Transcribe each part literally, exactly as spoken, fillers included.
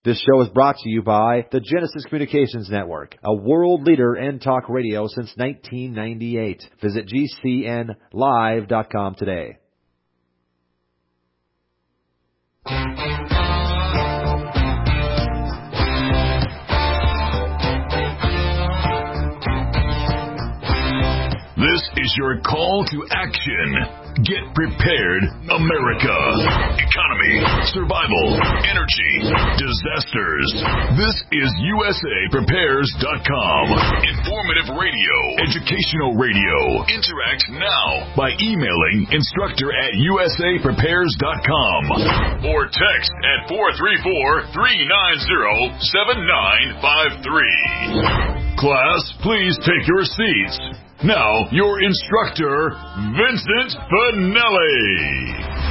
This show is brought to you by the Genesis Communications Network, a world leader in talk radio since nineteen ninety-eight. Visit G C N live dot com today. This is your call to action. Get prepared, America. Economy, survival, energy, disasters. This is U S A Prepares dot com. Informative radio, educational radio. Interact now by emailing instructor at U S A Prepares dot com or text at four three four, three nine zero, seven nine five three. Class, please take your seats. Now, your instructor, Vincent Finelli.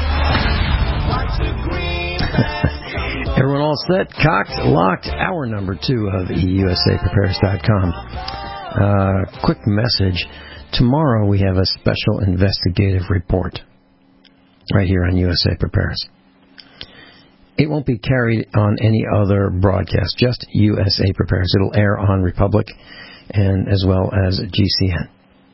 Everyone all set? Cocked, locked, hour number two of U S A Prepares dot com. Uh, quick message. Tomorrow we have a special investigative report right here on U S A Prepares. It won't be carried on any other broadcast, just U S A Prepares. It'll air on Republic and as well as G C N.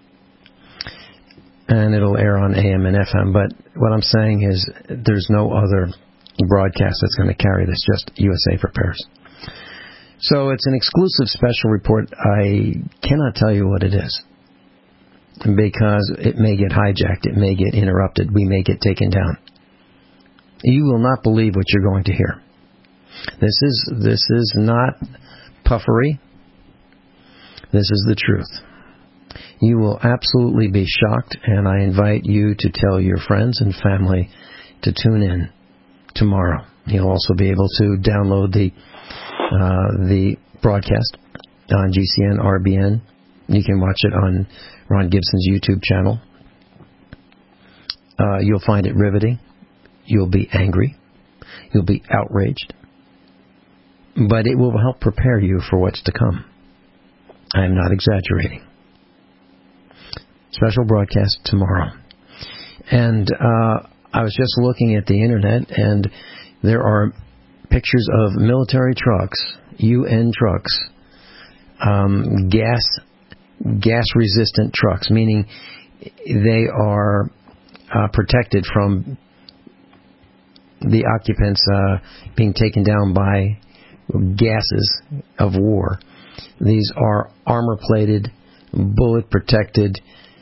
And it'll air on A M and F M. But what I'm saying is there's no other broadcast that's going to carry this, just U S A Prepares. So it's an exclusive special report. I cannot tell you what it is because it may get hijacked. It may get interrupted. We may get taken down. You will not believe what you're going to hear. This is this is not puffery. This is the truth. You will absolutely be shocked, and I invite you to tell your friends and family to tune in tomorrow. You'll also be able to download the uh, the broadcast on G C N, R B N. You can watch it on Ron Gibson's YouTube channel. Uh, you'll find it riveting. You'll be angry. You'll be outraged. But it will help prepare you for what's to come. I am not exaggerating. Special broadcast tomorrow. And uh, I was just looking at the internet, and there are pictures of military trucks, U N trucks, um, gas gas resistant trucks, meaning they are uh, protected from the occupants uh, being taken down by gases of war. These are armor-plated, bullet-protected,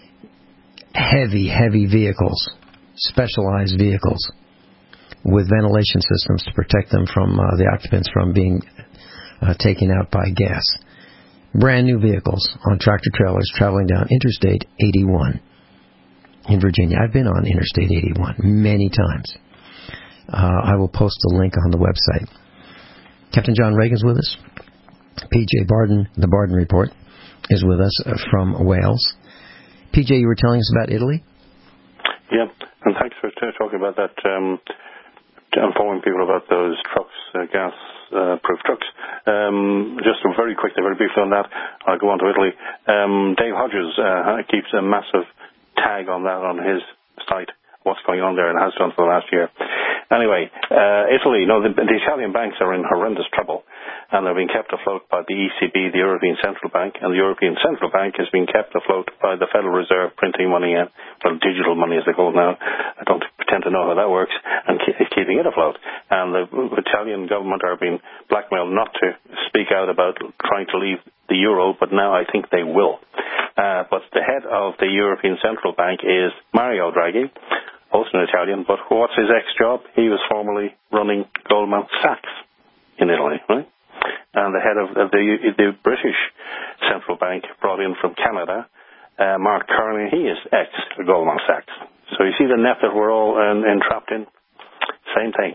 heavy, heavy vehicles, specialized vehicles with ventilation systems to protect them from uh, the occupants from being uh, taken out by gas. Brand new vehicles on tractor-trailers traveling down Interstate eighty-one in Virginia. I've been on Interstate eighty-one many times. Uh, I will post a link on the website. Captain John Reagan's with us. P J Barden, the Barden Report, is with us uh, from Wales. P J, you were telling us about Italy? Yeah, and thanks for t- talking about that, um, informing people about those trucks, uh, gas-proof uh, trucks. Um, just very quickly, very briefly on that, I'll go on to Italy. Um, Dave Hodges uh, keeps a massive tag on that on his site, what's going on there, and has done for the last year. Anyway, uh, Italy, no, the, the Italian banks are in horrendous trouble, and they're being kept afloat by the E C B, the European Central Bank, and the European Central Bank is being kept afloat by the Federal Reserve printing money, and, well, digital money as they call it now. I don't pretend to know how that works, and keep, keeping it afloat. And the Italian government are being blackmailed not to speak out about trying to leave the euro, but now I think they will. Uh, but the head of the European Central Bank is Mario Draghi, also an Italian, but what's his ex-job? He was formerly running Goldman Sachs in Italy, right? And the head of the, the British Central Bank, brought in from Canada, uh, Mark Carney, he is ex-Goldman Sachs. So you see the net that we're all uh, entrapped in? Same thing.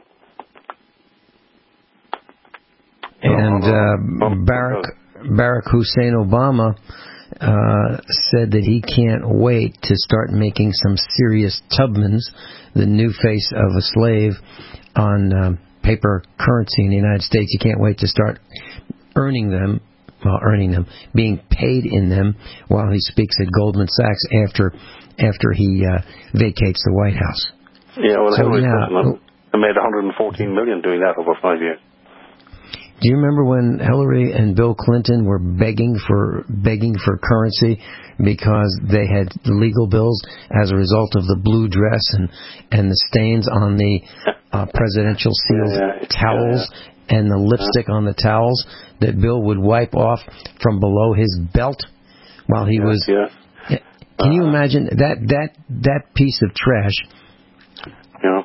And uh, Barack, Barack Hussein Obama Uh, said that he can't wait to start making some serious Tubmans, the new face of a slave, on uh, paper currency in the United States. He can't wait to start earning them, well, earning them, being paid in them while he speaks at Goldman Sachs after after he uh, vacates the White House. Yeah, well, so, Hillary yeah, Clinton made one hundred fourteen million doing that over five years. Do you remember when Hillary and Bill Clinton were begging for begging for currency because they had legal bills as a result of the blue dress and, and the stains on the uh, presidential seals yeah, yeah, towels yeah, yeah. and the lipstick on the towels that Bill would wipe off from below his belt while he yeah, was... Yeah. Can you uh, imagine that, that, that piece of trash... Yeah.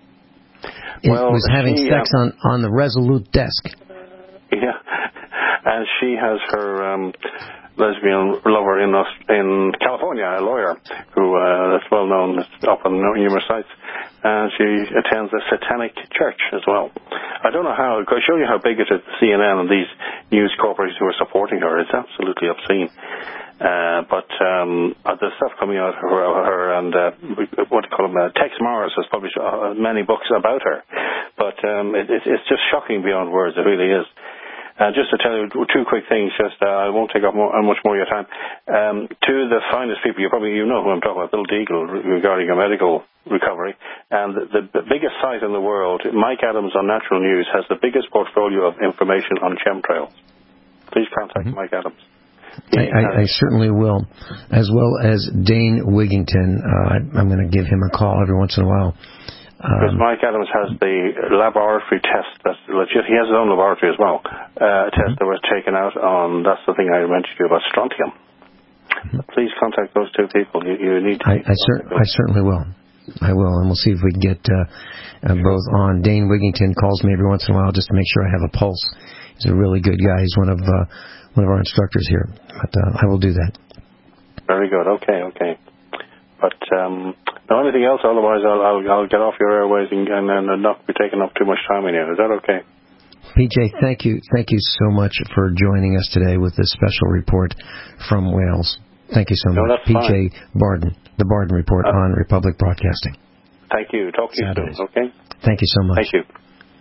It well, was having she, sex uh, on, on the Resolute desk. Yeah, and she has her um, lesbian lover in in California, a lawyer who uh, that's well known, up on numerous sites, and she attends a satanic church as well. I don't know how. I'll show you how big it is. C N N and these news corporations who are supporting her. It's absolutely obscene. Uh, but um, uh, the stuff coming out of her, her and uh, what do you call them? Uh, Tex Morris has published uh, many books about her, but um, it, it, it's just shocking beyond words. It really is. Uh, just to tell you two quick things, just uh, I won't take up more, much more of your time. Um, to the finest people, you probably you know who I'm talking about, Bill Deagle, regarding a medical recovery, and the, the biggest site in the world, Mike Adams on Natural News, has the biggest portfolio of information on chemtrails. Please contact mm-hmm. Mike Adams. I, I, I certainly will, as well as Dane Wigington. Uh, I'm going to give him a call every once in a while. Because um, Mike Adams has the laboratory test that's legit. He has his own laboratory as well. Uh, a test mm-hmm. that was taken out on, that's the thing I mentioned to you about strontium. Mm-hmm. Please contact those two people. You, you need to. I, I, cer- I certainly will. I will, and we'll see if we can get uh, uh, both on. Dane Wigington calls me every once in a while just to make sure I have a pulse. He's a really good guy. He's one of uh, one of our instructors here. But uh, I will do that. Very good. Okay, okay. But um, no, anything else? Otherwise, I'll, I'll I'll get off your airways and, and, and not be taking up too much time in here. Is that okay? P J, thank you, thank you so much for joining us today with this special report from Wales. Thank you so no, much, P J Barden, the Barden Report uh, on Republic Broadcasting. Thank you. Talk to you Saturdays. soon. Okay. Thank you so much. Thank you.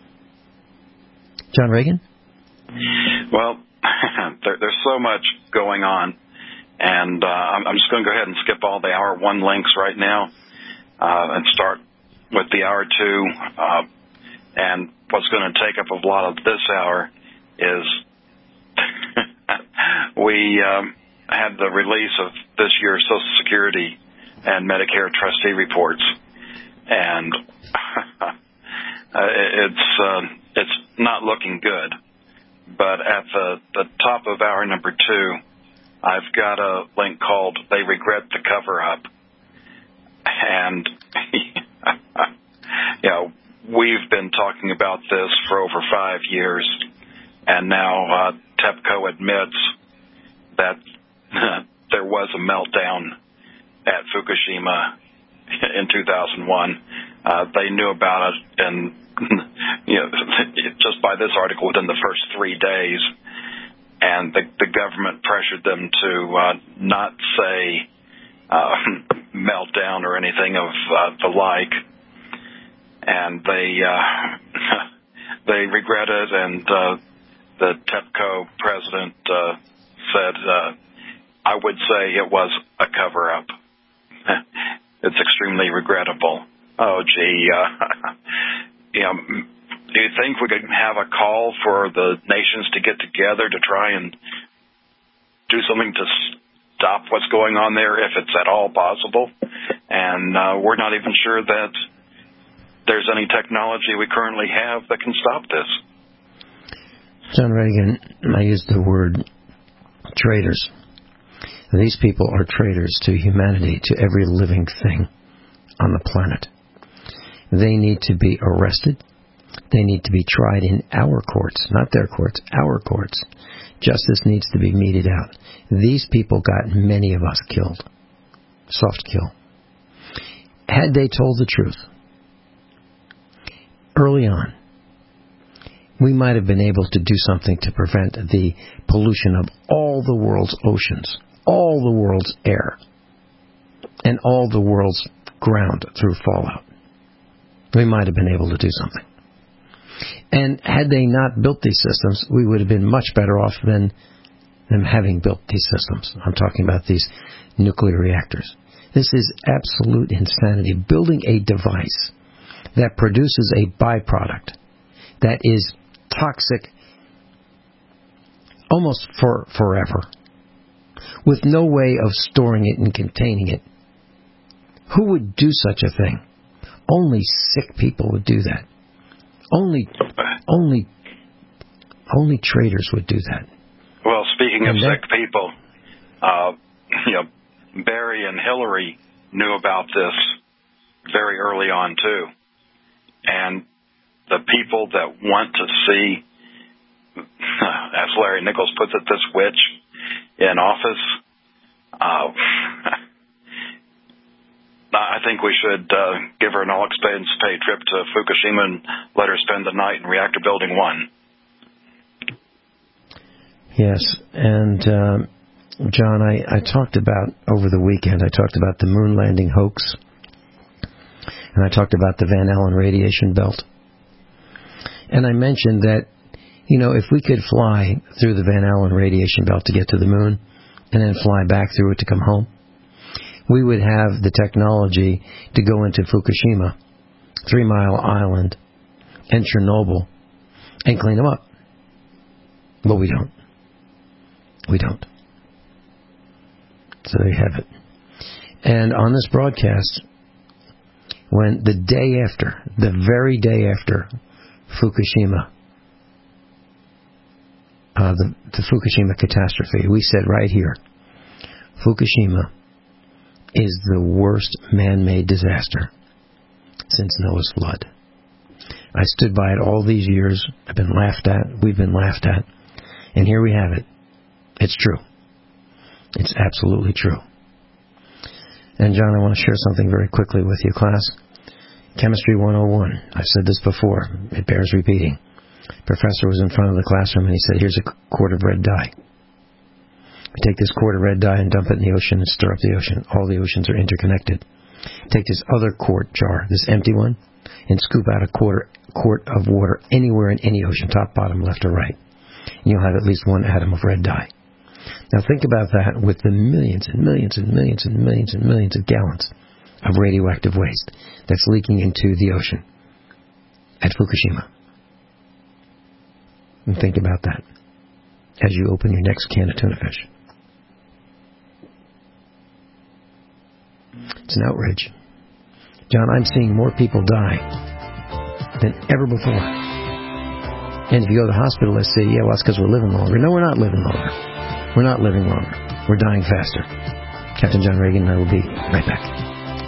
John Reagan. Well, there, there's so much going on. And uh, I'm just going to go ahead and skip all the hour one links right now uh, and start with the hour two. Uh, and what's going to take up a lot of this hour is we um, had the release of this year's Social Security and Medicare trustee reports. And it's uh, it's not looking good. But at the, the top of hour number two, I've got a link called They Regret the Cover-Up. And, you know, we've been talking about this for over five years, and now uh, TEPCO admits that there was a meltdown at Fukushima in two thousand one. Uh, they knew about it, and, you know, just by this article, within the first three days, and the, the government pressured them to uh, not say uh, meltdown or anything of uh, the like, and they uh, they regret it. And uh, the TEPCO president uh, said, uh, "I would say it was a cover-up. It's extremely regrettable." Oh, gee, uh, you know. Do you think we could have a call for the nations to get together to try and do something to stop what's going on there, if it's at all possible? And uh, we're not even sure that there's any technology we currently have that can stop this. John Reagan, I used the word traitors. These people are traitors to humanity, to every living thing on the planet. They need to be arrested. They need to be tried in our courts, not their courts, our courts. Justice needs to be meted out. These people got many of us killed. Soft kill. Had they told the truth early on, we might have been able to do something to prevent the pollution of all the world's oceans, all the world's air, and all the world's ground through fallout. We might have been able to do something. And had they not built these systems, we would have been much better off than them having built these systems. I'm talking about these nuclear reactors. This is absolute insanity. Building a device that produces a byproduct that is toxic almost for forever, with no way of storing it and containing it. Who would do such a thing? Only sick people would do that. Only, only, only traitors would do that. Well, speaking of and sick that, people, uh, you know, Barry and Hillary knew about this very early on too, and the people that want to see, as Larry Nichols puts it, this witch in office, uh, I think we should uh, give her an all-expense-paid trip to Fukushima and let her spend the night in Reactor Building one. Yes, and um, John, I, I talked about, over the weekend, I talked about the moon landing hoax, and I talked about the Van Allen radiation belt. And I mentioned that, you know, if we could fly through the Van Allen radiation belt to get to the moon, and then fly back through it to come home, we would have the technology to go into Fukushima, Three Mile Island, and Chernobyl, and clean them up. But we don't. We don't. So there you have it. And on this broadcast, when the day after, the very day after Fukushima, uh, the, the Fukushima catastrophe, we said right here, Fukushima is the worst man-made disaster since Noah's flood. I stood by it all these years. I've been laughed at. We've been laughed at. And here we have it. It's true. It's absolutely true. And John, I want to share something very quickly with you, class. Chemistry one oh one. I've said this before. It bears repeating. Professor was in front of the classroom and he said, here's a quart of red dye. We take this quart of red dye and dump it in the ocean and stir up the ocean. All the oceans are interconnected. Take this other quart jar, this empty one, and scoop out a quarter quart of water anywhere in any ocean, top, bottom, left, or right. And you'll have at least one atom of red dye. Now think about that with the millions and millions and millions and millions and millions of gallons of radioactive waste that's leaking into the ocean at Fukushima. And think about that as you open your next can of tuna fish. It's an outrage. John, I'm seeing more people die than ever before. And if you go to the hospital, they say, yeah, well, that's because we're living longer. No, we're not living longer. We're not living longer. We're dying faster. Captain John Reagan and I will be right back.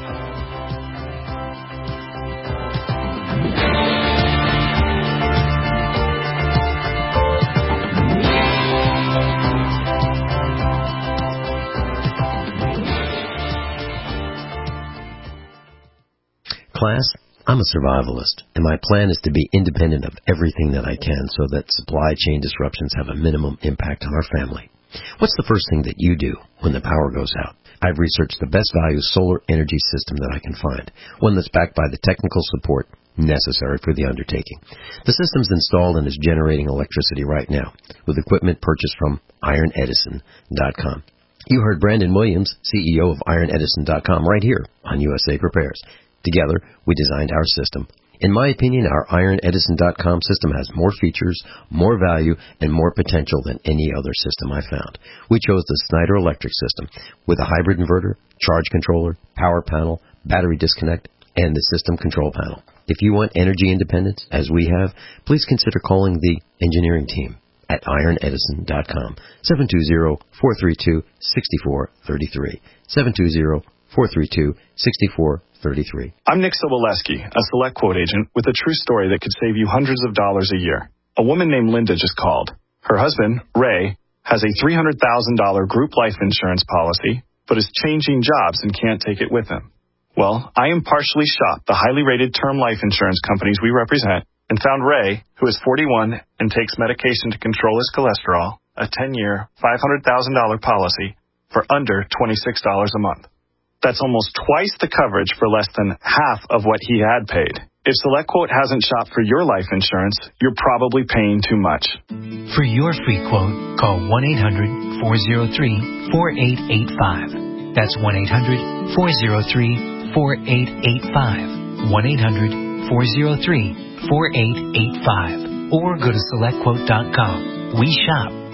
Class, I'm a survivalist, and my plan is to be independent of everything that I can so that supply chain disruptions have a minimum impact on our family. What's the first thing that you do when the power goes out? I've researched the best value solar energy system that I can find, one that's backed by the technical support necessary for the undertaking. The system's installed and is generating electricity right now with equipment purchased from iron edison dot com. You heard Brandon Williams, C E O of iron edison dot com, right here on U S A Prepares. Together, we designed our system. In my opinion, our iron edison dot com system has more features, more value, and more potential than any other system I found. We chose the Snyder Electric system with a hybrid inverter, charge controller, power panel, battery disconnect, and the system control panel. If you want energy independence, as we have, please consider calling the engineering team at iron edison dot com, seven two zero, four three two, six four three three, seven two zero, four three two, six four three three. I'm Nick Soboleski, a Select Quote agent with a true story that could save you hundreds of dollars a year. A woman named Linda just called. Her husband, Ray, has a three hundred thousand dollars group life insurance policy, but is changing jobs and can't take it with him. Well, I impartially shopped the highly rated term life insurance companies we represent and found Ray, who is forty-one and takes medication to control his cholesterol, a ten-year, five hundred thousand dollars policy for under twenty-six dollars a month. That's almost twice the coverage for less than half of what he had paid. If SelectQuote hasn't shopped for your life insurance, you're probably paying too much. For your free quote, call one eight hundred, four oh three, four eight eight five. That's one eight hundred, four oh three, four eight eight five. one eight hundred, four oh three, four eight eight five. Or go to select quote dot com. We shop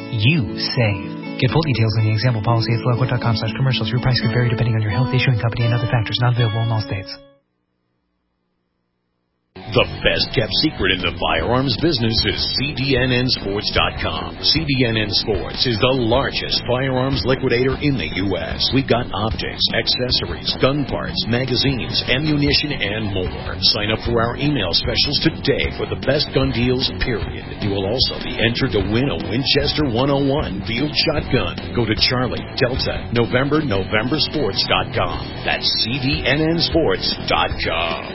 you save. Get full details on the example policy at selectquote dot com slash commercials. Your price could vary depending on your health, issuing company, and other factors. Not available in all states. The best-kept secret in the firearms business is C D N N Sports dot com. C D N N Sports is the largest firearms liquidator in the U S We've got optics, accessories, gun parts, magazines, ammunition, and more. Sign up for our email specials today for the best gun deals, period. You will also be entered to win a Winchester one oh one field shotgun. Go to Charlie, Delta, November, November Sports dot com. That's C D N N Sports dot com.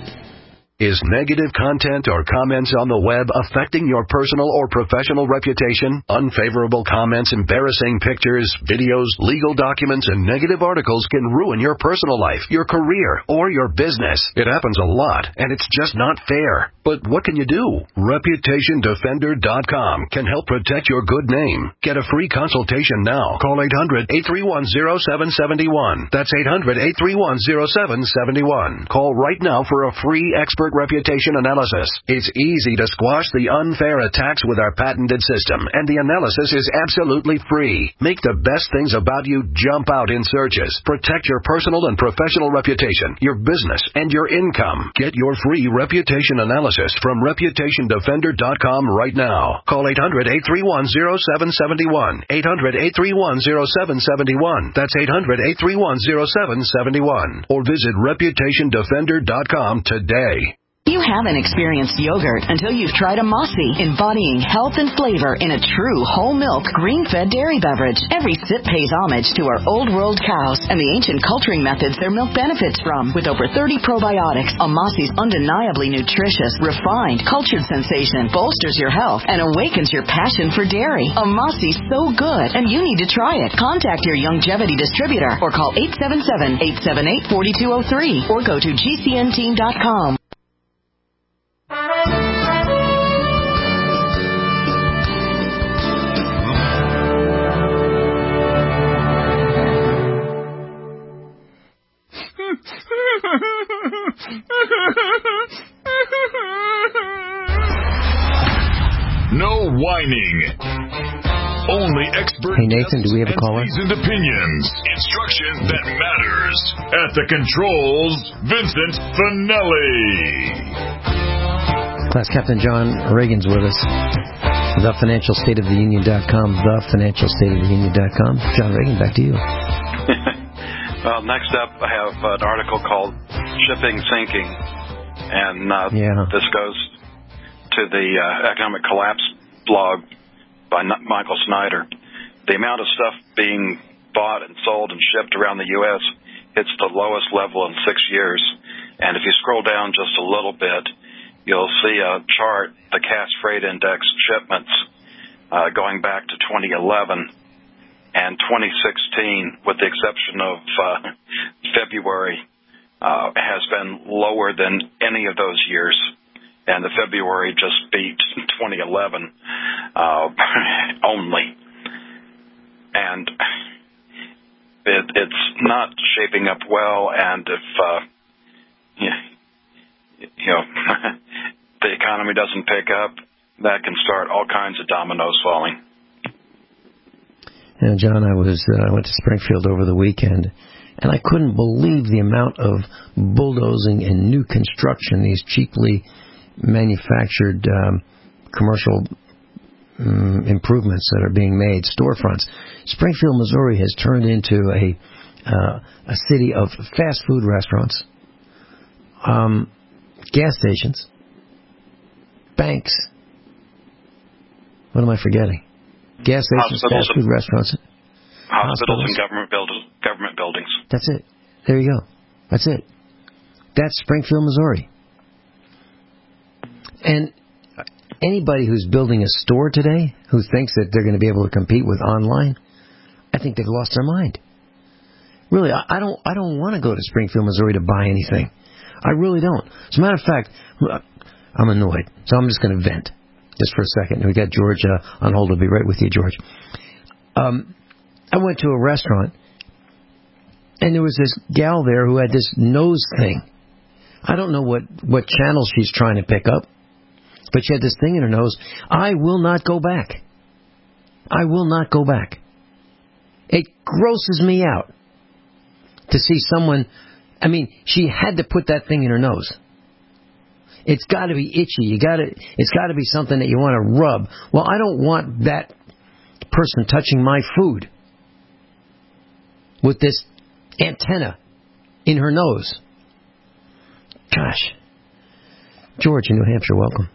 Is negative content or comments on the web affecting your personal or professional reputation? Unfavorable comments, embarrassing pictures, videos, legal documents, and negative articles can ruin your personal life, your career, or your business. It happens a lot, and it's just not fair. But what can you do? Reputation Defender dot com can help protect your good name. Get a free consultation now. Call eight hundred, eight three one, oh seven seven one. That's eight hundred, eight three one, oh seven seven one. Call right now for a free expert reputation analysis. It's easy to squash the unfair attacks with our patented system, and the analysis is absolutely free. Make the best things about you jump out in searches. Protect your personal and professional reputation, your business, and your income. Get your free reputation analysis from Reputation Defender dot com right now. Call eight hundred, eight three one, oh seven seven one. eight hundred, eight three one, oh seven seven one. That's eight hundred, eight three one, oh seven seven one. Or visit Reputation Defender dot com today. You haven't experienced yogurt until you've tried a Mossy, embodying health and flavor in a true whole milk, green-fed dairy beverage. Every sip pays homage to our old world cows and the ancient culturing methods their milk benefits from. With over thirty probiotics, a Mossy's undeniably nutritious, refined, cultured sensation bolsters your health and awakens your passion for dairy. A Mossy's so good, and you need to try it. Contact your Youngevity distributor or call eight seven seven, eight seven eight, four two zero three or go to G C N team dot com. No whining. Only expert Hey, Nathan, do we have a caller? and opinions. Instruction that matters. At the controls, Vincent Finelli. Class Captain John Reagan's with us. the financial state of the union dot com. the financial state of the union dot com. John Reagan, back to you. Well, next up, I have an article called Shipping Sinking. And uh, yeah. this goes to the uh, Economic Collapse blog by N- Michael Snyder. The amount of stuff being bought and sold and shipped around the U S hits the lowest level in six years. And if you scroll down just a little bit, you'll see a chart, the Cass Freight Index shipments uh, going back to twenty eleven and twenty sixteen, with the exception of uh, February, uh, has been lower than any of those years. And the February just beat twenty eleven uh, only. And it, it's not shaping up well, and if, uh, you, you know, the economy doesn't pick up, that can start all kinds of dominoes falling. You know, John, I was uh, I went to Springfield over the weekend, and I couldn't believe the amount of bulldozing and new construction, these cheaply manufactured um, commercial um, improvements that are being made, storefronts. Springfield, Missouri has turned into a uh, a city of fast food restaurants, um, gas stations, banks. What am I forgetting? Gas stations, hospitals, fast food restaurants. Hospitals, hospitals. and government, build, government buildings. That's it. There you go. That's it. That's Springfield, Missouri. And anybody who's building a store today who thinks that they're going to be able to compete with online, I think they've lost their mind. Really, I don't I don't want to go to Springfield, Missouri to buy anything. I really don't. As a matter of fact, I'm annoyed, so I'm just going to vent just for a second. We got George uh, on hold. I'll be right with you, George. Um, I went to a restaurant, and there was this gal there who had this nose thing. I don't know what, what channel she's trying to pick up, but she had this thing in her nose. I will not go back. I will not go back. It grosses me out to see someone, I mean, she had to put that thing in her nose. It's got to be itchy. You got to, it's got to be something that you want to rub. Well, I don't want that person touching my food with this antenna in her nose. Gosh. George in New Hampshire, welcome.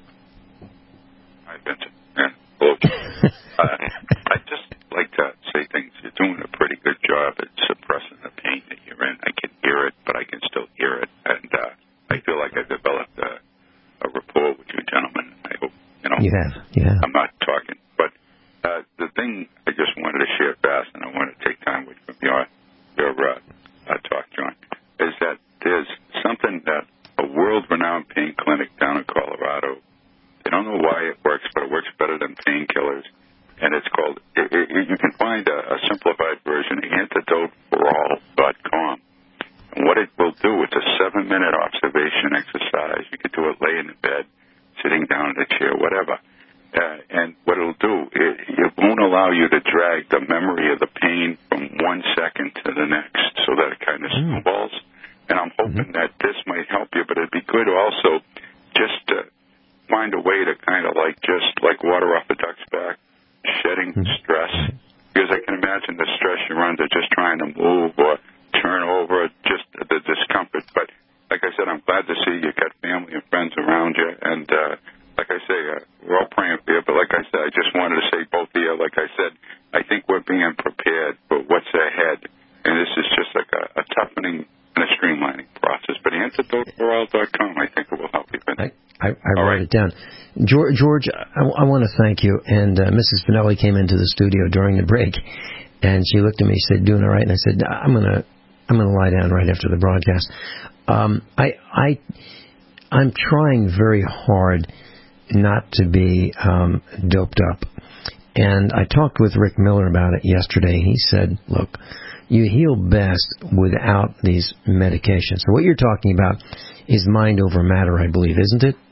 Hi, Vincent. Yeah, hello. uh, I'd just like to say things. You're doing a pretty good job at suppressing the pain that you're in. I can hear it, but I can still hear it. And uh, I feel like I've developed a, a rapport with you gentlemen. I hope, you know. You have, yeah. I'm not talking. But uh, the thing I just wanted to share fast, and I want to take time with from your, your uh, uh, talk, John, is that there's something that a world-renowned pain clinic down in Colorado, they don't know why it works, but it works better than painkillers, and it's called, it, it, you can find a, a simplified version, antidote for all dot com. And what it will do, it's a seven-minute observation exercise. You can do it laying in bed, sitting down in a chair, whatever. Uh, and what it'll do, it, it won't allow you to drag the memory of the pain from one second to the next so that it kind of mm. snowballs. And I'm hoping mm-hmm. that this might help you, but it'd be good also just to find a way to kind of like just like water off a duck's back, shedding mm-hmm. stress. Because I can imagine the stress you're under just trying to move or turn over, just the discomfort. But like I said, I'm glad to see you've got family and friends around you. And uh, like I say, uh, we're all praying for you. But like I said, I just wanted to say both of you, like I said, I think we're being prepared for what's ahead. And this is just like a, a toughening and a streamlining process. But antidote for all dot com, I think it will help you. I, I, I wrote right. it down. George, George I, I want to thank you. And uh, Missus Finelli came into the studio during the break, and she looked at me and said, doing all right? And I said, I'm going to I'm going to lie down right after the broadcast. Um, I, I, I'm trying very hard not to be um, doped up. And I talked with Rick Miller about it yesterday. He said, look, you heal best without these medications. So what you're talking about is mind over matter, I believe, isn't it?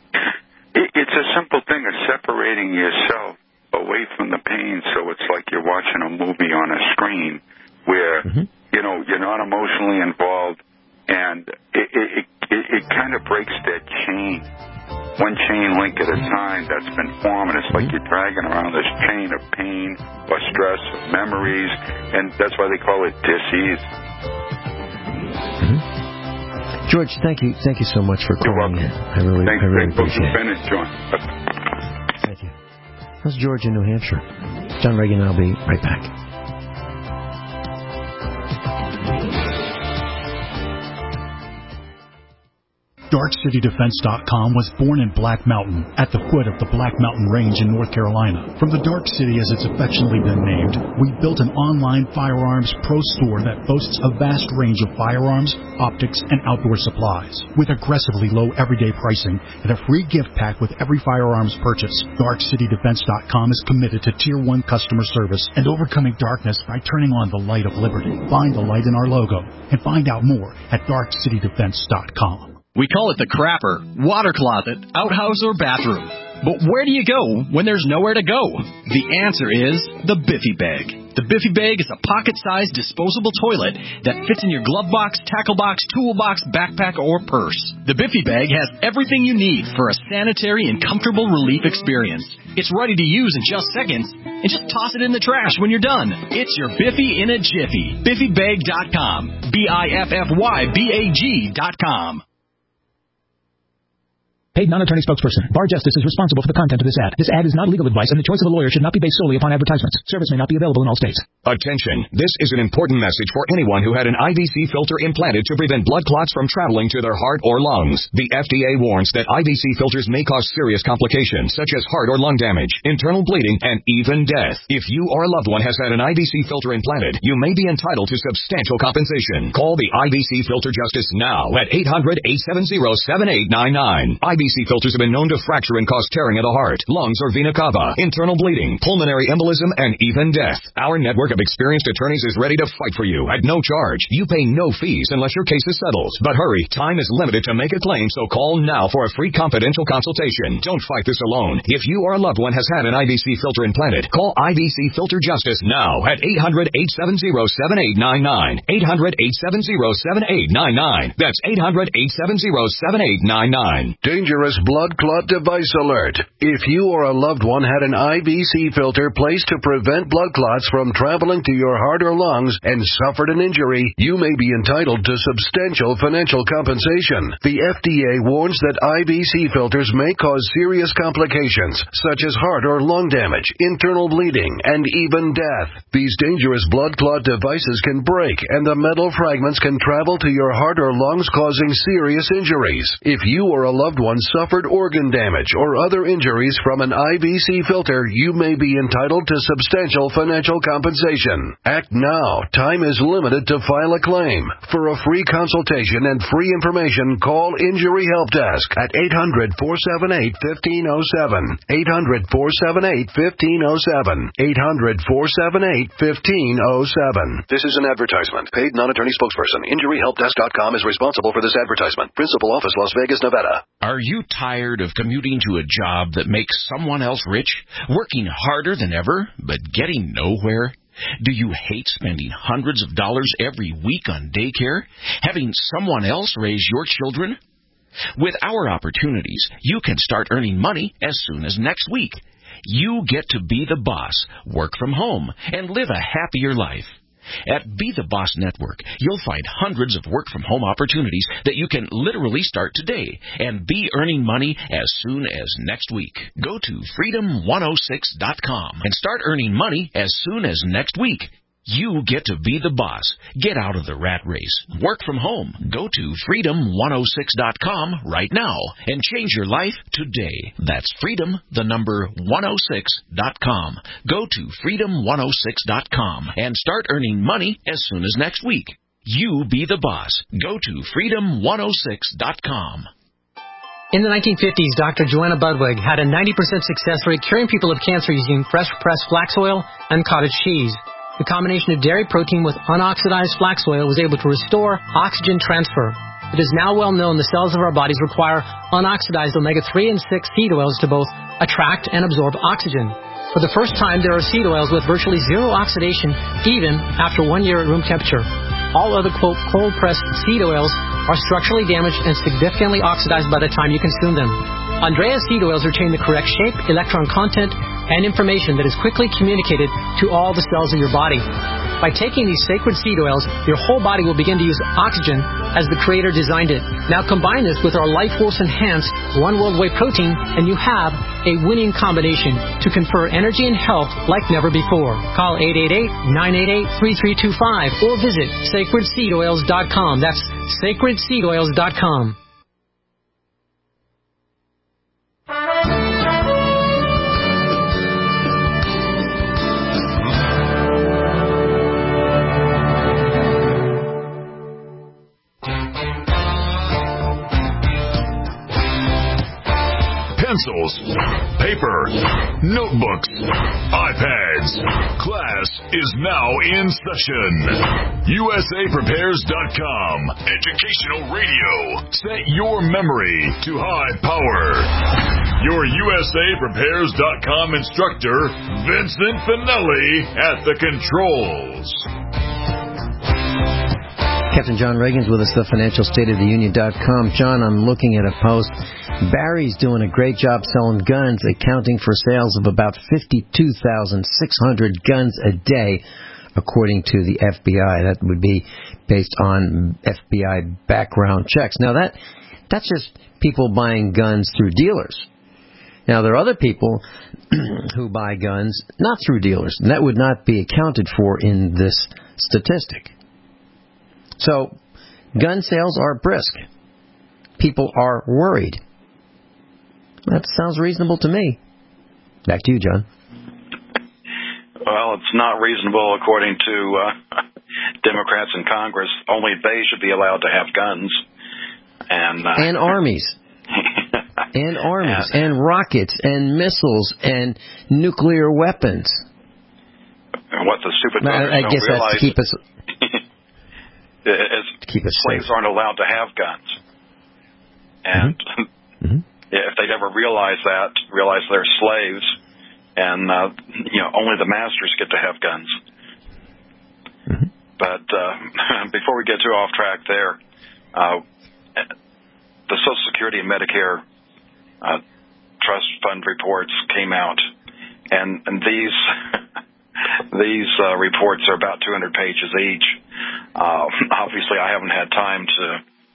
It's a simple thing of separating yourself away from the pain, so it's like you're watching a movie on a screen where, mm-hmm. you know, you're not emotionally involved, and it, it, it, it kind of breaks that chain. One chain link at a time that's been forming. It's like you're dragging around this chain of pain or stress or memories, and that's why they call it dis-ease. Mm-hmm. George, thank you, thank you so much for calling in. I really, Thanks, I really thanks appreciate it. it. John. Thank you. That's George in New Hampshire. John Reagan and I'll be right back. Dark City Defense dot com was born in Black Mountain, at the foot of the Black Mountain Range in North Carolina. From the Dark City, as it's affectionately been named, we built an online firearms pro store that boasts a vast range of firearms, optics, and outdoor supplies. With aggressively low everyday pricing and a free gift pack with every firearms purchase, Dark City Defense dot com is committed to Tier one customer service and overcoming darkness by turning on the light of liberty. Find the light in our logo and find out more at Dark City Defense dot com. We call it the crapper, water closet, outhouse, or bathroom. But where do you go when there's nowhere to go? The answer is the Biffy Bag. The Biffy Bag is a pocket-sized disposable toilet that fits in your glove box, tackle box, toolbox, backpack, or purse. The Biffy Bag has everything you need for a sanitary and comfortable relief experience. It's ready to use in just seconds, and just toss it in the trash when you're done. It's your Biffy in a jiffy. Biffy Bag dot com. B I F F Y B A G dot com. Paid non-attorney spokesperson. Bar Justice is responsible for the content of this ad. This ad is not legal advice, and the choice of a lawyer should not be based solely upon advertisements. Service may not be available in all states. Attention. This is an important message for anyone who had an I V C filter implanted to prevent blood clots from traveling to their heart or lungs. The F D A warns that I V C filters may cause serious complications, such as heart or lung damage, internal bleeding, and even death. If you or a loved one has had an I V C filter implanted, you may be entitled to substantial compensation. Call the I V C Filter Justice now at eight hundred, eight seven zero, seven eight nine nine. I V V C filters have been known to fracture and cause tearing of the heart, lungs, or vena cava, internal bleeding, pulmonary embolism, and even death. Our network of experienced attorneys is ready to fight for you at no charge. You pay no fees unless your case is settled. But hurry, time is limited to make a claim, so call now for a free confidential consultation. Don't fight this alone. If you or a loved one has had an I V C filter implanted, call I V C Filter Justice now at eight hundred, eight seven zero, seven eight nine nine. eight hundred, eight seven zero, seven eight nine nine. That's eight hundred, eight seven zero, seven eight nine nine. Dangerous blood clot device alert. If you or a loved one had an I V C filter placed to prevent blood clots from traveling to your heart or lungs and suffered an injury, you may be entitled to substantial financial compensation. The F D A warns that I V C filters may cause serious complications, such as heart or lung damage, internal bleeding, and even death. These dangerous blood clot devices can break, and the metal fragments can travel to your heart or lungs, causing serious injuries. If you or a loved one suffered organ damage or other injuries from an I V C filter, you may be entitled to substantial financial compensation. Act now. Time is limited to file a claim. For a free consultation and free information, call Injury Help Desk at eight hundred, four seven eight, one five zero seven. eight hundred, four seven eight, one five zero seven. eight hundred, four seven eight, one five zero seven. This is an advertisement. Paid non-attorney spokesperson. Injury Help Desk dot com is responsible for this advertisement. Principal office, Las Vegas, Nevada. Are you tired of commuting to a job that makes someone else rich, working harder than ever, but getting nowhere? Do you hate spending hundreds of dollars every week on daycare, having someone else raise your children? With our opportunities, you can start earning money as soon as next week. You get to be the boss, work from home, and live a happier life. At Be the Boss Network, you'll find hundreds of work-from-home opportunities that you can literally start today and be earning money as soon as next week. Go to freedom one oh six dot com and start earning money as soon as next week. You get to be the boss. Get out of the rat race. Work from home. Go to freedom one oh six dot com right now and change your life today. That's freedom, the number one oh six dot com. Go to freedom one oh six dot com and start earning money as soon as next week. You be the boss. Go to freedom one oh six dot com. In the nineteen fifties, Doctor Joanna Budwig had a ninety percent success rate curing people of cancer using fresh-pressed flax oil and cottage cheese. The combination of dairy protein with unoxidized flax oil was able to restore oxygen transfer. It is now well known the cells of our bodies require unoxidized omega three and six seed oils to both attract and absorb oxygen. For the first time, there are seed oils with virtually zero oxidation, even after one year at room temperature. All other, quote, cold-pressed seed oils are structurally damaged and significantly oxidized by the time you consume them. Andrea seed oils retain the correct shape, electron content, and information that is quickly communicated to all the cells of your body. By taking these sacred seed oils, your whole body will begin to use oxygen as the Creator designed it. Now combine this with our Life Force Enhanced One World Whey Protein, and you have a winning combination to confer energy and health like never before. Call eight eight eight, nine eight eight, three three two five or visit sacred seed oils dot com. That's sacred seed oils dot com. Pencils, paper, notebooks, iPads. Class is now in session. U S A Prepares dot com. Educational radio. Set your memory to high power. Your U S A Prepares dot com instructor, Vincent Finelli, at the controls. Captain John Reagan's with us, the financial state of the union dot com. John, I'm looking at a post. Barry's doing a great job selling guns, accounting for sales of about fifty-two thousand six hundred guns a day, according to the F B I. That would be based on F B I background checks. Now, that that's just people buying guns through dealers. Now, there are other people who buy guns not through dealers, and that would not be accounted for in this statistic. So, gun sales are brisk. People are worried. That sounds reasonable to me. Back to you, John. Well, it's not reasonable according to uh, Democrats in Congress. Only they should be allowed to have guns. And, uh, and armies. and armies, and, and rockets, and missiles, and nuclear weapons. And what the stupid voters I, I don't guess realize that's to keep us, is to keep us slaves safe. aren't allowed to have guns. And mm-hmm. if they'd ever realize that, realize they're slaves, and uh, you know only the masters get to have guns. Mm-hmm. But uh, before we get too off track there, uh, the Social Security and Medicare uh, trust fund reports came out, and, and these these uh, reports are about two hundred pages each. Uh, obviously, I haven't had time to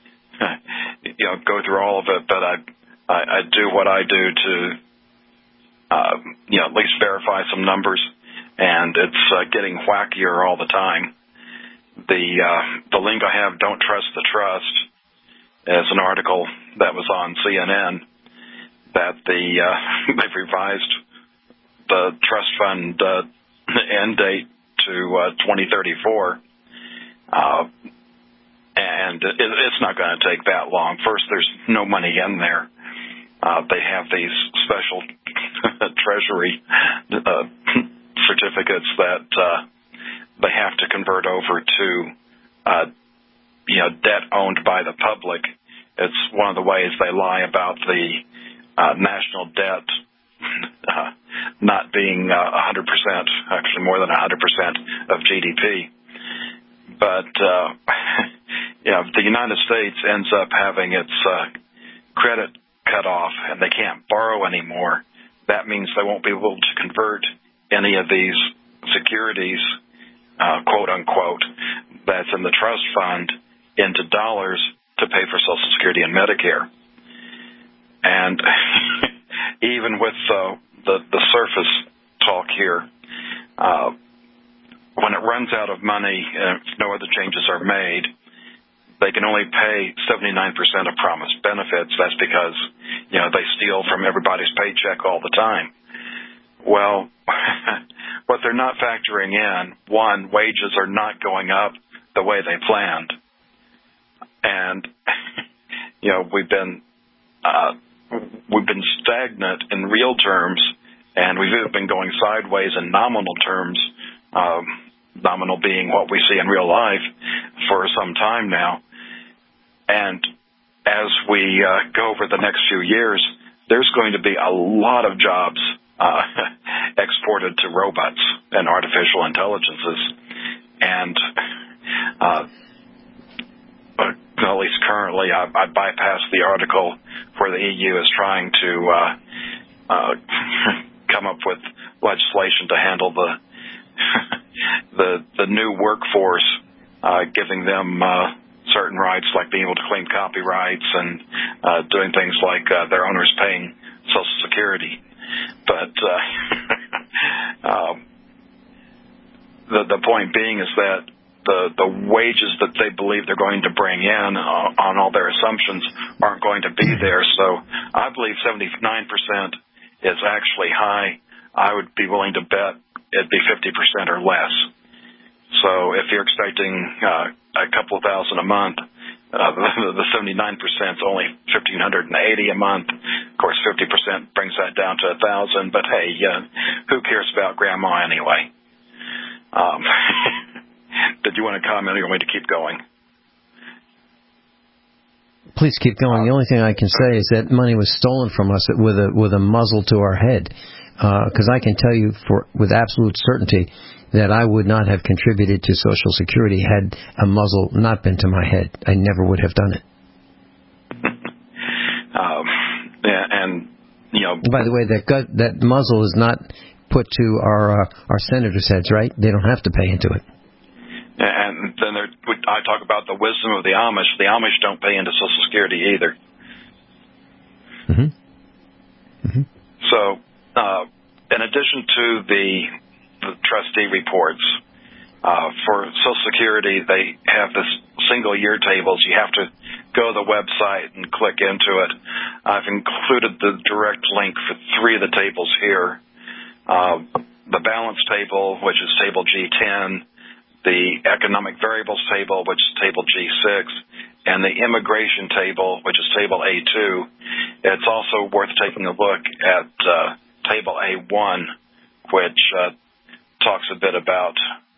you know go through all of it, but I I, I do what I do to uh, you know at least verify some numbers, and it's uh, getting wackier all the time. The uh, the link I have, Don't Trust the Trust, is an article that was on C N N that the uh, they've revised the trust fund uh, end date to uh, twenty thirty-four, uh, and it, it's not going to take that long. First, there's no money in there. Uh, they have these special treasury uh, certificates that uh, they have to convert over to, uh, you know, debt owned by the public. It's one of the ways they lie about the uh, national debt uh, not being uh, one hundred percent, actually more than one hundred percent of G D P. But, uh, you know, if the United States ends up having its uh, credit cut off and they can't borrow anymore, that means they won't be able to convert any of these securities, Uh, quote unquote, that's in the trust fund into dollars to pay for Social Security and Medicare. And even with uh, the, the surface talk here, uh, when it runs out of money, uh, if no other changes are made, they can only pay seventy-nine percent of promised benefits. That's because, you know, they steal from everybody's paycheck all the time. Well, what they're not factoring in, one, wages are not going up the way they planned. And, you know, we've been, uh, we've been stagnant in real terms, and we've been going sideways in nominal terms, um, nominal being what we see in real life, for some time now. And as we uh, go over the next few years, there's going to be a lot of jobs Uh, exported to robots and artificial intelligences. And uh, at least currently, I, I bypassed the article where the E U is trying to uh, uh, come up with legislation to handle the the, the new workforce, uh, giving them uh, certain rights like being able to claim copyrights and uh, doing things like uh, their owners paying Social Security. But uh, um, the the point being is that the the wages that they believe they're going to bring in uh, on all their assumptions aren't going to be there. So I believe seventy-nine percent is actually high. I would be willing to bet it'd be fifty percent or less. So if you're expecting uh, a couple of thousand a month, Uh, the, the seventy-nine percent is only fifteen eighty a month. Of course, fifty percent brings that down to one thousand, but hey, uh, who cares about grandma anyway? Um, did you want to comment or you want me to keep going? Please keep going. The only thing I can say is that money was stolen from us with a with a muzzle to our head. Because uh, I can tell you for with absolute certainty that I would not have contributed to Social Security had a muzzle not been to my head. I never would have done it. um, and, you know... By the way, that gut, that muzzle is not put to our uh, our senators' heads, right? They don't have to pay into it. And then there, I talk about the wisdom of the Amish. The Amish don't pay into Social Security either. Mm-hmm. Mm-hmm. So, uh, in addition to the... the trustee reports. Uh, for Social Security, they have this single year tables. You have to go to the website and click into it. I've included the direct link for three of the tables here. Uh, the balance table, which is table G ten, the economic variables table, which is table G six, and the immigration table, which is table A two. it's also worth taking a look at uh, Table A one, which uh, talks a bit about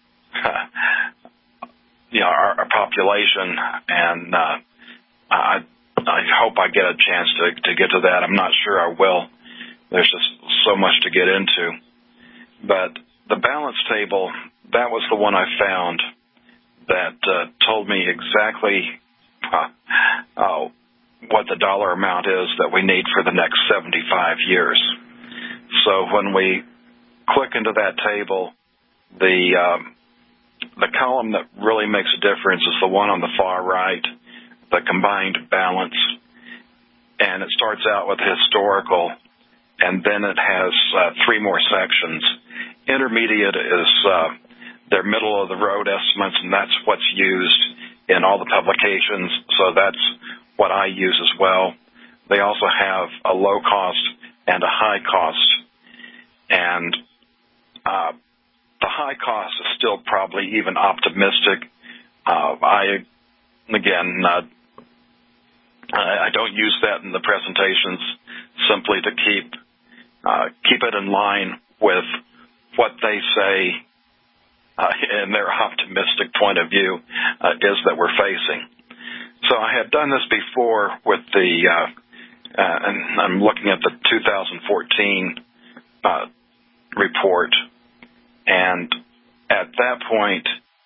you know our, our population, and uh, I, I hope I get a chance to, to get to that. I'm not sure I will. There's just so much to get into. But the balance table, that was the one I found that uh, told me exactly uh, uh, what the dollar amount is that we need for the next seventy-five years. So when we click into that table, the um, the column that really makes a difference is the one on the far right, the combined balance. And it starts out with historical, and then it has uh, three more sections. Intermediate is uh, their middle-of-the-road estimates, and that's what's used in all the publications, so that's what I use as well. They also have a low cost and a high cost, and uh, the high cost is still probably even optimistic. Uh, I, again, uh, I don't use that in the presentations simply to keep uh, keep it in line with what they say uh, in their optimistic point of view uh, is that we're facing. So I had done this before with the, uh, uh, and I'm looking at the two thousand fourteen uh, report, and at that point,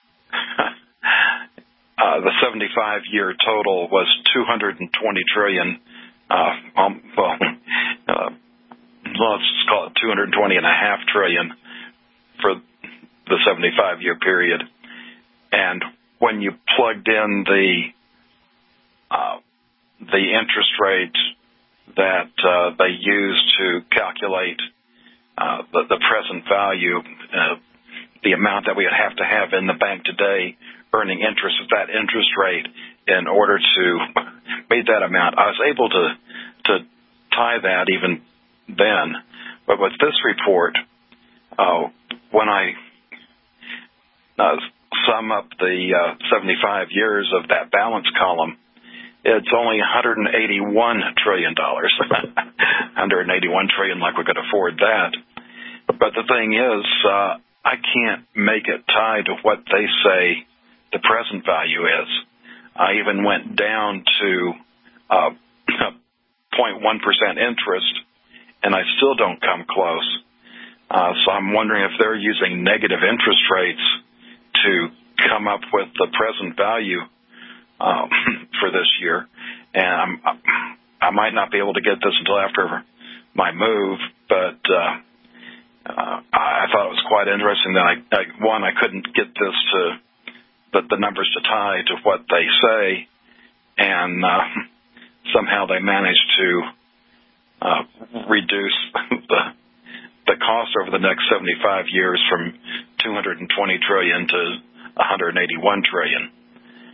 uh, the seventy-five year total was two hundred twenty trillion. Uh, um, well, uh, let's call it two hundred twenty and a half trillion for the seventy-five year period. And when you plugged in the uh, the interest rate that uh, they use to calculate uh, the, the present value, uh, the amount that we would have to have in the bank today earning interest at that interest rate in order to meet that amount, I was able to to tie that even then. But with this report, uh, when I uh, sum up the uh, seventy-five years of that balance column, it's only one hundred eighty-one trillion dollars. one hundred eighty-one trillion dollars, like we could afford that. But the thing is, uh, I can't make it tie to what they say the present value is. I even went down to uh, zero point one percent interest, and I still don't come close. Uh, so I'm wondering if they're using negative interest rates to come up with the present value um, for this year. And I'm, I might not be able to get this until after my move, but uh, uh, I thought it was quite interesting that, I, I one, I couldn't get this to the, the numbers to tie to what they say, and uh, somehow they managed to uh, reduce the the cost over the next seventy-five years from two hundred twenty trillion dollars to one hundred eighty-one trillion dollars.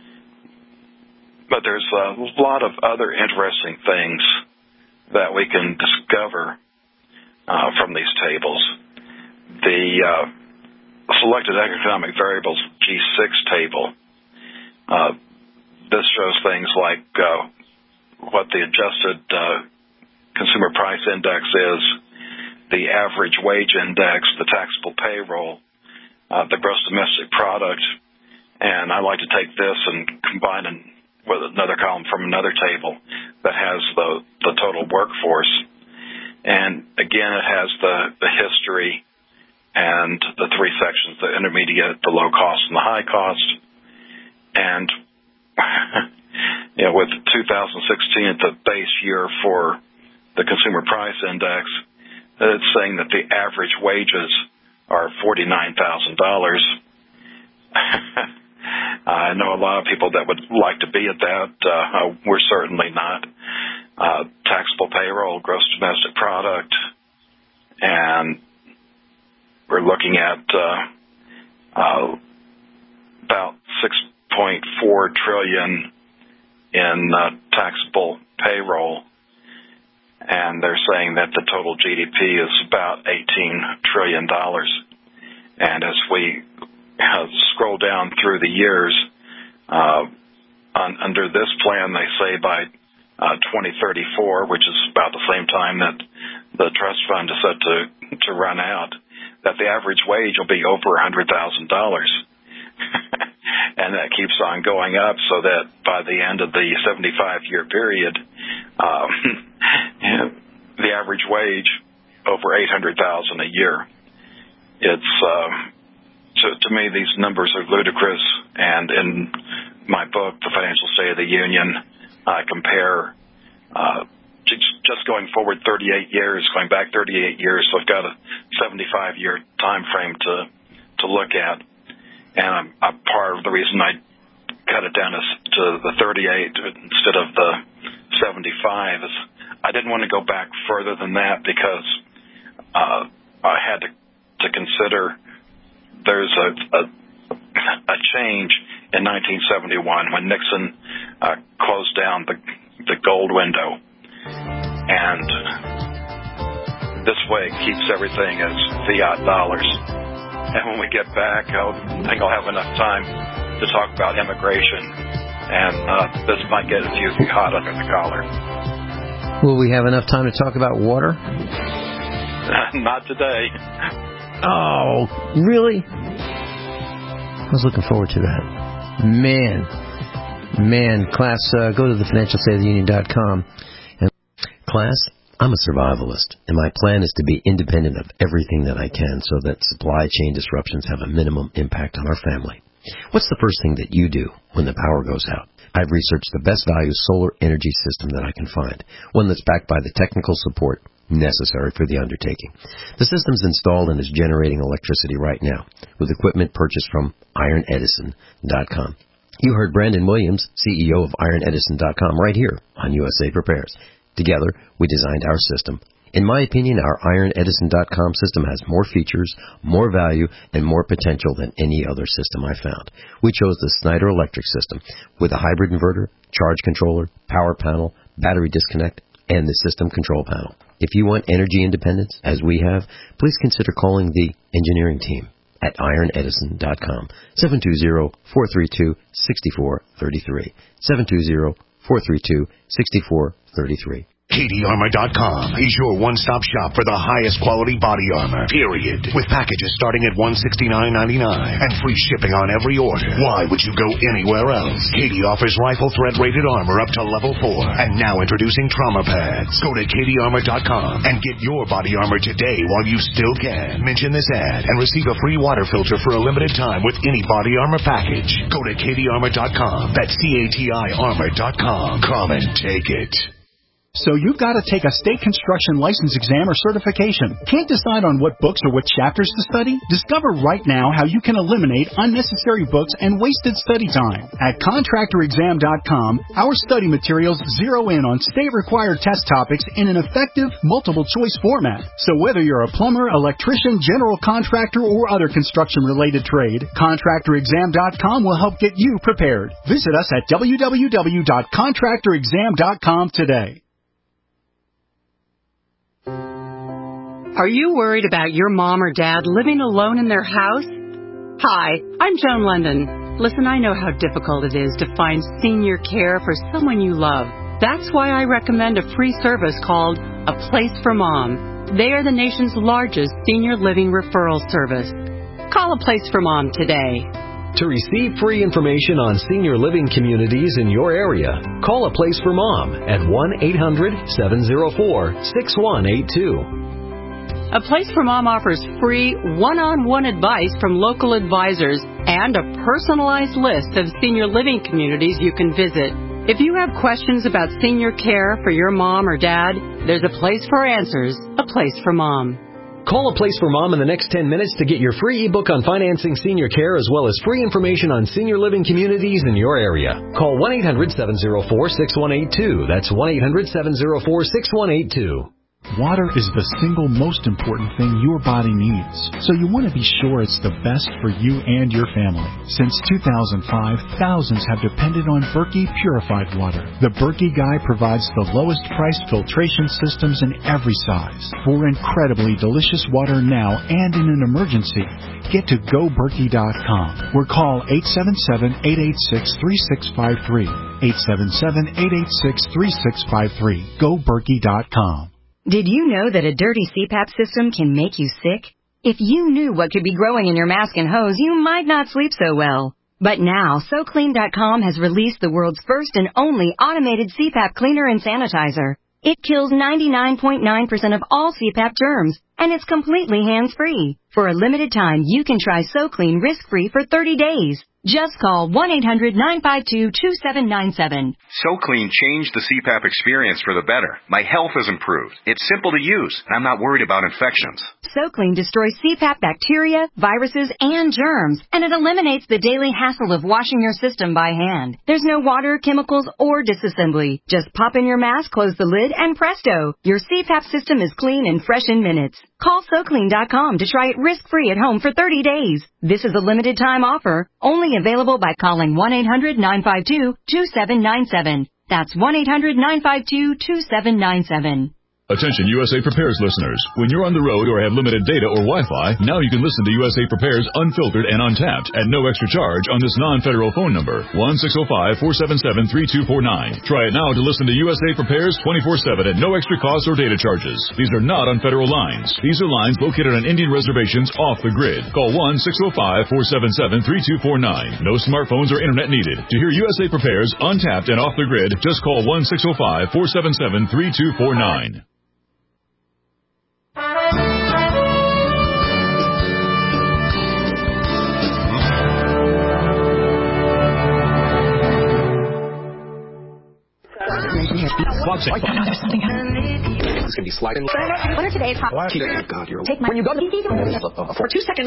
But there's a lot of other interesting things that we can discover uh, from these tables. The uh, selected economic variables G six table, uh, this shows things like uh, what the adjusted uh, consumer price index is, the average wage index, the taxable payroll, uh, the gross domestic product, and I like to take this and combine it with another column from another table that has the, the total workforce. And again, it has the, the history and the three sections, the intermediate, the low cost, and the high cost. And you know, with two thousand sixteen at the base year for the consumer price index, it's saying that the average wages are forty-nine thousand dollars. I know a lot of people that would like to be at that. Uh, we're certainly not. Uh, taxable payroll, gross domestic product, and we're looking at uh, uh, about six point four trillion dollars in uh, taxable payroll, and they're saying that the total G D P is about eighteen trillion dollars. And as we uh, scroll down through the years, uh, on, under this plan, they say by uh, twenty thirty-four, which is about the same time that the trust fund is set to, to run out, that the average wage will be over one hundred thousand dollars. And that keeps on going up, so that by the end of the seventy-five year period, um, the average wage over eight hundred thousand dollars a year. It's um, to, to me, these numbers are ludicrous. And in my book, The Financial State of the Union, I compare uh, just going forward thirty-eight years, going back thirty-eight years. So I've got a seventy-five year time frame to to look at. And I'm, I'm part of the reason I cut it down to the thirty-eight instead of the seventy-five is I didn't want to go back further than that because uh, I had to, to consider there's a, a, a change in nineteen seventy-one when Nixon uh, closed down the, the gold window. And this way keeps everything as fiat dollars. And when we get back, I'll, I think I'll have enough time to talk about immigration, and uh, this might get a few hot under the collar. Will we have enough time to talk about water? Not today. Oh, really? I was looking forward to that. Man. Man, class, uh, go to the financial state of the union dot com. And class, I'm a survivalist, and my plan is to be independent of everything that I can so that supply chain disruptions have a minimum impact on our family. What's the first thing that you do when the power goes out? I've researched the best value solar energy system that I can find, one that's backed by the technical support necessary for the undertaking. The system's installed and is generating electricity right now with equipment purchased from iron edison dot com. You heard Brandon Williams, C E O of iron edison dot com, right here on U S A Prepares. Together, we designed our system. In my opinion, our iron edison dot com system has more features, more value, and more potential than any other system I found. We chose the Snyder Electric system with a hybrid inverter, charge controller, power panel, battery disconnect, and the system control panel. If you want energy independence, as we have, please consider calling the engineering team at iron edison dot com, seven two zero, four three two, six four three three, seven two zero, four three two, six four three three. Katie Armor dot com is your one-stop shop for the highest quality body armor, period. With packages starting at one hundred sixty-nine ninety-nine and free shipping on every order. Why would you go anywhere else? Katie offers rifle threat rated armor up to level four. And now introducing trauma pads. Go to Katie Armor dot com and get your body armor today while you still can. Mention this ad and receive a free water filter for a limited time with any body armor package. Go to Katie Armor dot com. That's C A T I Armor dot com. Come and take it. So you've got to take a state construction license exam or certification. Can't decide on what books or what chapters to study? Discover right now how you can eliminate unnecessary books and wasted study time. At contractor exam dot com, our study materials zero in on state-required test topics in an effective, multiple-choice format. So whether you're a plumber, electrician, general contractor, or other construction-related trade, contractor exam dot com will help get you prepared. Visit us at w w w dot contractor exam dot com today. Are you worried about your mom or dad living alone in their house? Hi, I'm Joan London. Listen, I know how difficult it is to find senior care for someone you love. That's why I recommend a free service called A Place for Mom. They are the nation's largest senior living referral service. Call A Place for Mom today. To receive free information on senior living communities in your area, call A Place for Mom at one eight hundred, seven oh four, six one eight two. A Place for Mom offers free one-on-one advice from local advisors and a personalized list of senior living communities you can visit. If you have questions about senior care for your mom or dad, there's a place for answers, A Place for Mom. Call A Place for Mom in the next ten minutes to get your free ebook on financing senior care as well as free information on senior living communities in your area. Call one eight hundred, seven oh four, six one eight two. That's one eight hundred, seven oh four, six one eight two. Water is the single most important thing your body needs, so you want to be sure it's the best for you and your family. Since two thousand five, thousands have depended on Berkey purified water. The Berkey Guy provides the lowest priced filtration systems in every size. For incredibly delicious water now and in an emergency, get to go berkey dot com or call eight seven seven, eight eight six, three six five three. eight seven seven, eight eight six, three six five three. go berkey dot com. Did you know that a dirty C PAP system can make you sick? If you knew what could be growing in your mask and hose, you might not sleep so well. But now, So Clean dot com has released the world's first and only automated C PAP cleaner and sanitizer. It kills ninety-nine point nine percent of all C PAP germs, and it's completely hands-free. For a limited time, you can try So Clean risk-free for thirty days. Just call one eight hundred, nine five two, two seven nine seven. So Clean changed the C PAP experience for the better. My health has improved. It's simple to use, and I'm not worried about infections. So Clean destroys C PAP bacteria, viruses, and germs, and it eliminates the daily hassle of washing your system by hand. There's no water, chemicals, or disassembly. Just pop in your mask, close the lid, and presto! Your C PAP system is clean and fresh in minutes. Call So Clean dot com to try it risk-free at home for thirty days. This is a limited-time offer, only available by calling one eight hundred, nine five two, two seven nine seven. That's one eight hundred, nine five two, two seven nine seven. Attention U S A Prepares listeners. When you're on the road or have limited data or Wi-Fi, now you can listen to U S A Prepares unfiltered and untapped at no extra charge on this non-federal phone number, one six zero five, four seven seven, three two four nine. Try it now to listen to U S A Prepares twenty-four seven at no extra cost or data charges. These are not on federal lines. These are lines located on Indian reservations off the grid. Call one six zero five, four seven seven, three two four nine. No smartphones or internet needed. To hear U S A Prepares untapped and off the grid, just call one six zero five, four seven seven, three two four nine. It's going to be sliding. What are today's hot? Oh, God, you're Take my when you go to the for two seconds.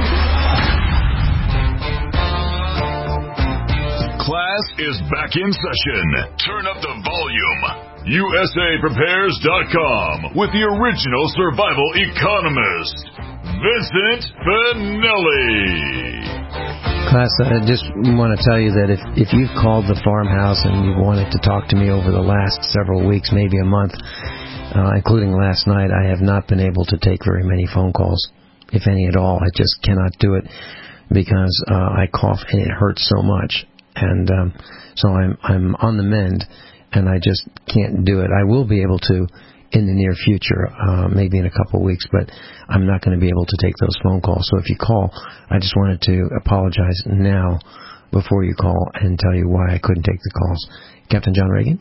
Class is back in session. Turn up the volume. U S A Prepares dot com with the original survival economist, Vincent Finelli. Class, I just want to tell you that if, if you've called the farmhouse and you wanted to talk to me over the last several weeks, maybe a month, uh, including last night, I have not been able to take very many phone calls, if any at all. I just cannot do it because uh, I cough and it hurts so much. And um, so I'm I'm on the mend, and I just can't do it. I will be able to in the near future, uh, maybe in a couple of weeks, but I'm not going to be able to take those phone calls. So if you call, I just wanted to apologize now before you call and tell you why I couldn't take the calls. Captain John Reagan?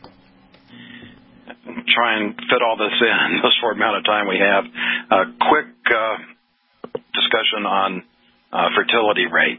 Try and fit all this in the short amount of time we have. A quick uh, discussion on uh, fertility rate.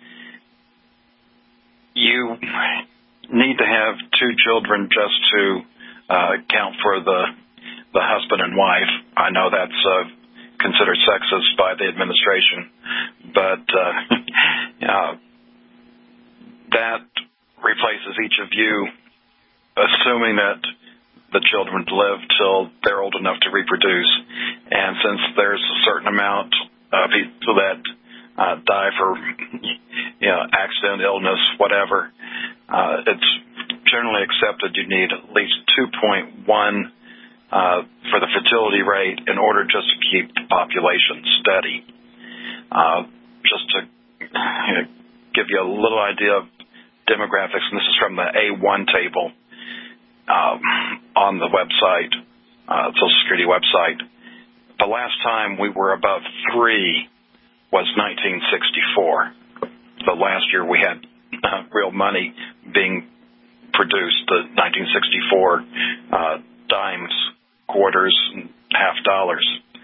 You need to have two children just to uh, count for the the husband and wife. I know that's uh, considered sexist by the administration, but uh, uh, that replaces each of you, assuming that the children live till they're old enough to reproduce. And since there's a certain amount of people that uh, die for you know, accident, illness, whatever, uh, it's generally accepted you need at least two point one Uh, for the fertility rate in order just to keep the population steady. Uh, just to you know, give you a little idea of demographics, and this is from the A one table um, on the website, uh, Social Security website. The last time we were above three was nineteen sixty-four. The last year we had uh, real money being produced, the nineteen sixty-four uh, dimes, quarters, and half dollars.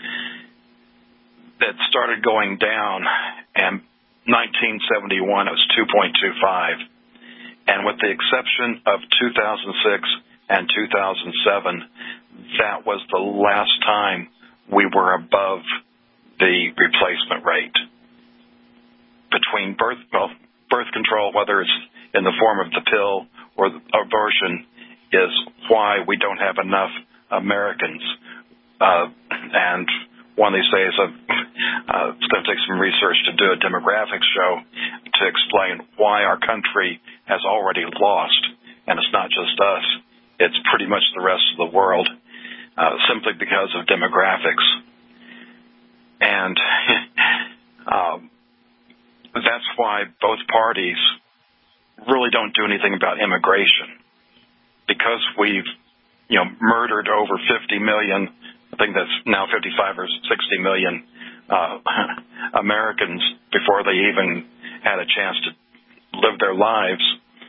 It started going down, and nineteen seventy-one it was two point two five. And with the exception of two thousand six and two thousand seven, that was the last time we were above the replacement rate. Between birth, well, birth control, whether it's in the form of the pill or the abortion, is why we don't have enough Americans. Uh, and one of these days, uh, uh, it's going to take some research to do a demographics show to explain why our country has already lost, and it's not just us, it's pretty much the rest of the world, uh, simply because of demographics. And um, that's why both parties really don't do anything about immigration. because we've, you know, murdered over fifty million, I think that's now fifty-five or sixty million uh, Americans before they even had a chance to live their lives,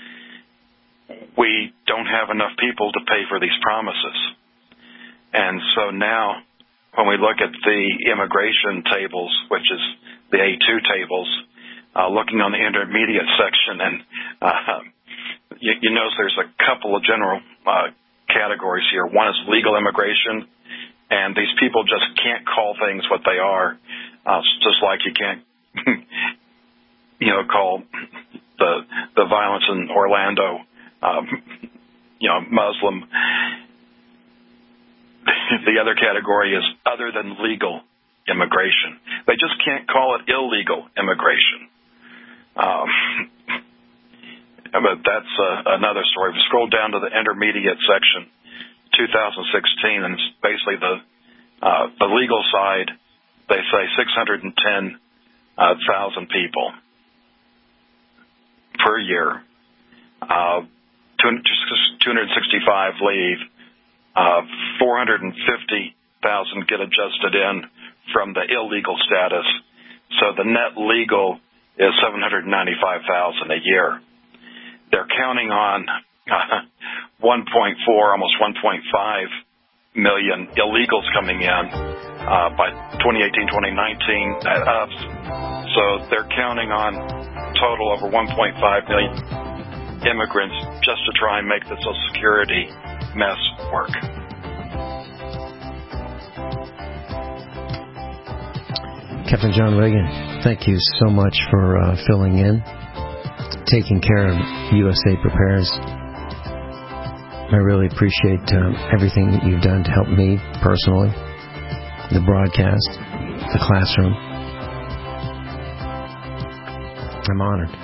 we don't have enough people to pay for these promises. And so now, when we look at the immigration tables, which is the A two tables, uh, looking on the intermediate section, and uh, you, you notice there's a couple of general uh, categories here. One is legal immigration, and these people just can't call things what they are, uh, just like you can't, you know, call the the violence in Orlando, um, you know, Muslim. The other category is other than legal immigration. They just can't call it illegal immigration. Um, but that's uh, another story. We scroll down to the intermediate section, two thousand sixteen, and it's basically the uh, the legal side. They say six hundred ten thousand uh, people per year. Uh, two hundred sixty-five leave. Uh, four hundred fifty thousand get adjusted in from the illegal status. So the net legal is seven hundred ninety-five thousand a year. They're counting on uh, one point four, almost one point five million illegals coming in uh, by twenty eighteen, twenty nineteen. Uh, so they're counting on total over one point five million immigrants just to try and make the Social Security mess work. Captain John Reagan, thank you so much for uh, filling in, taking care of U S A Prepares. I really appreciate um, everything that you've done to help me personally, the broadcast, the classroom. I'm honored.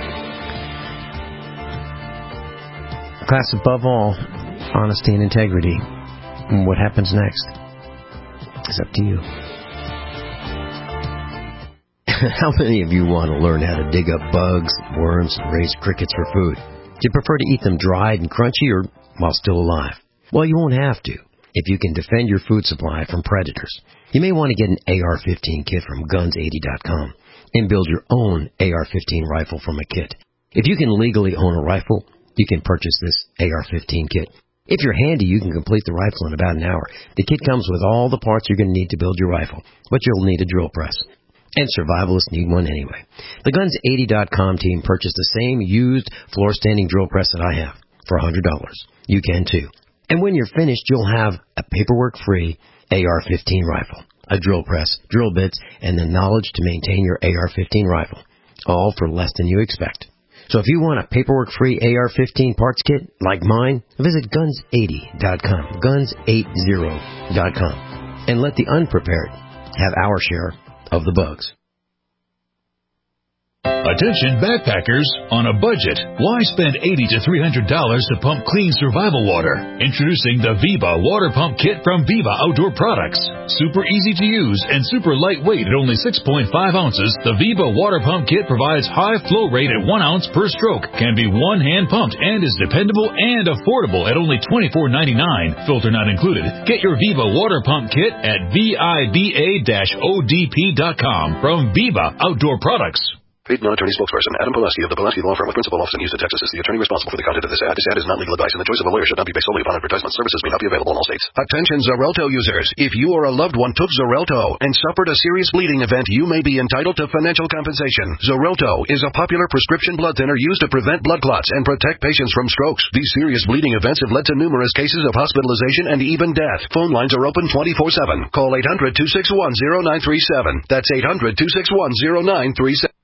Class, above all, honesty and integrity. And what happens next is up to you. How many of you want to learn how to dig up bugs, worms, and raise crickets for food? Do you prefer to eat them dried and crunchy or while still alive? Well, you won't have to if you can defend your food supply from predators. You may want to get an A R fifteen kit from guns eighty dot com and build your own A R fifteen rifle from a kit. If you can legally own a rifle, you can purchase this A R fifteen kit. If you're handy, you can complete the rifle in about an hour. The kit comes with all the parts you're going to need to build your rifle, but you'll need a drill press. And survivalists need one anyway. The guns eighty dot com team purchased the same used floor-standing drill press that I have for one hundred dollars. You can too. And when you're finished, you'll have a paperwork-free A R fifteen rifle, a drill press, drill bits, and the knowledge to maintain your A R fifteen rifle, all for less than you expect. So if you want a paperwork-free A R fifteen parts kit like mine, visit guns eighty dot com, guns eighty dot com, and let the unprepared have our share of the bugs. Attention backpackers on a budget. Why spend eighty to three hundred dollars to pump clean survival water? Introducing the Viva Water Pump Kit from Viva Outdoor Products. Super easy to use and super lightweight at only six point five ounces, the Viva Water Pump Kit provides high flow rate at one ounce per stroke, can be one hand pumped, and is dependable and affordable at only twenty-four ninety-nine, filter not included. Get your Viva Water Pump Kit at viva dash o d p dot com from Viva Outdoor Products. Paid non-attorney spokesperson Adam Pulaski of the Pulaski Law Firm with principal office in Houston, Texas is the attorney responsible for the content of this ad. This ad is not legal advice, and the choice of a lawyer should not be based solely upon advertisement. Services may not be available in all states. Attention Xarelto users. If you or a loved one took Xarelto and suffered a serious bleeding event, you may be entitled to financial compensation. Xarelto is a popular prescription blood thinner used to prevent blood clots and protect patients from strokes. These serious bleeding events have led to numerous cases of hospitalization and even death. Phone lines are open twenty-four seven. Call eight hundred, two six one, zero nine three seven. That's eight hundred, two six one, zero nine three seven.